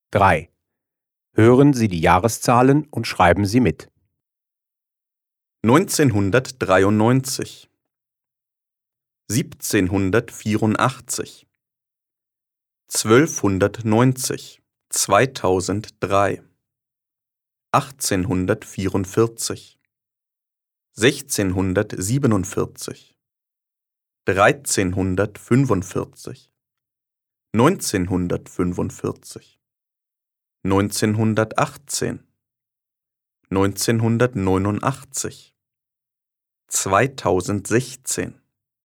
3. Hören Sie die Jahreszahlen und schreiben sie mit. 1993, 1784, 1290, 2003, 1844, 1647, 1345, 1945, 1918, 1989, 2016